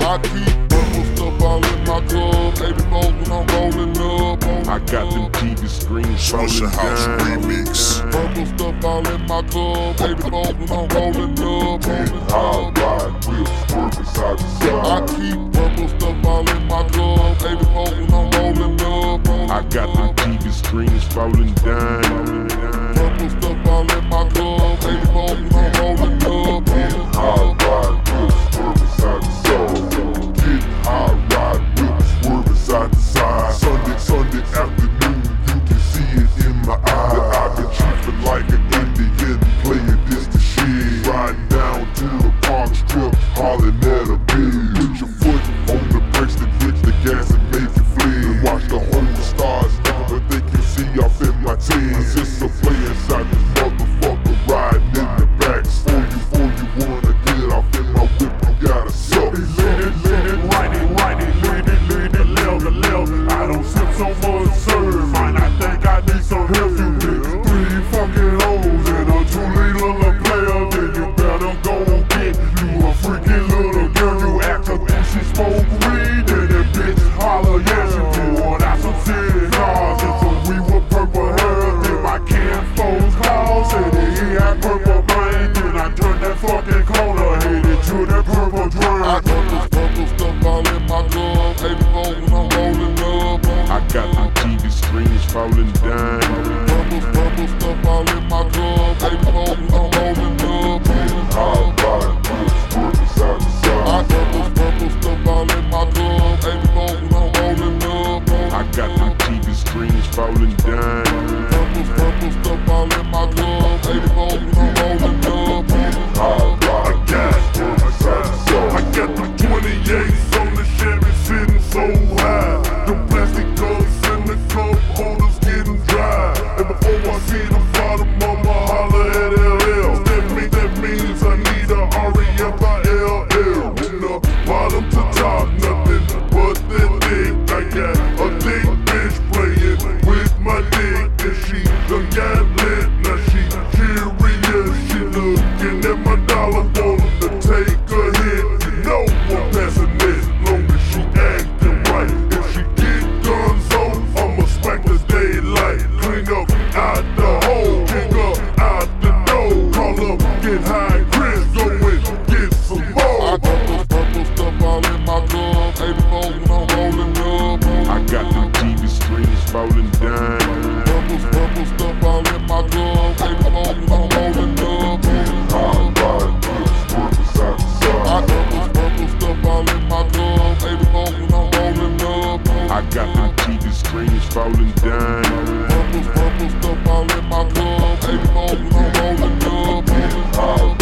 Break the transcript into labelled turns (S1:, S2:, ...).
S1: I keep purple stuff all in my club. 84 when I'm rolling up.
S2: I got them TV screens falling
S3: House
S2: down.
S3: Remix.
S1: Purple stuff all in my club. 84 when I'm rolling up.
S3: High ride whips, swerving side to
S1: I
S3: side.
S1: keep purple stuff all in my club. 84 when I'm rolling up.
S2: I got them TV screens falling down.
S1: Purple stuff all in my club. 84 when I'm rolling up.
S3: High ride whips, swerving side to side. Get high ride whips, swerving side to side. Sunday afternoon, you can see it in my eye. That I've been chiefing like an Indian, playing this the shit. Riding down to the park strip, hollering at a bitch. Put your foot on the brakes, then hit the gas and make it flee. Watch the whole stars, but they can see off in my team. My sister play inside this motherfucker, riding in the back. Before you wanna get off in my whip, you gotta suck.
S4: I don't sip so much serve, man, I think I need some help. You get 3 fucking hoes and a 2-liter little player, then you better go and get you a freaking little girl. You act up and she smoke weed, and that bitch holler, yeah, she poured out some cigars and some weed with purple hair. Then my kinfolks called, said that he had purple brain. Then I turned that fucking corner, headed to that purple
S1: I
S4: drain.
S1: got this purple stuff all in my club. 84 when I'm rolling up.
S2: I got them TV screens falling down.
S1: Purple stuff all in my club. 84 when I'm rolling up.
S3: High ride whips, swerving side to side.
S1: I got this purple stuff all in my club. 84 when I'm rolling up.
S2: I got them TV screens falling down.
S1: Purple stuff all in my club. 84 when I'm rolling up.
S3: High ride whips, swerving side to side.
S4: I got them 28s on the Chevy sitting so high. The plastic cups and the cup holders getting dry. And before I see the bottom, I'ma holler at LL. That means I need a REFILL. From the bottom to top, nothing but the dick. I got a dick bitch playing with my dick, and she done got lit. Now she curious, she looking at my dollar, wanting to take a hit. You know I'm passing it, long as she acting right. If she get guns on, I'ma smack the daylight. Clean up out the hole, kick up out the door. Call up, get high, Chris, go and get some
S1: I
S4: more.
S1: got this purple stuff all in my club. 84 when I'm rolling up.
S2: I got them TV screens falling down.
S1: Purple stuff all in my club. 84 when I'm rolling up.
S3: High ride whips, swerving side to side.
S1: I got this purple stuff all in my club. 84 when I'm rolling up.
S2: I got them TV screens falling down.
S1: Purple stuff all in my club. 84 when I'm rolling up.
S3: High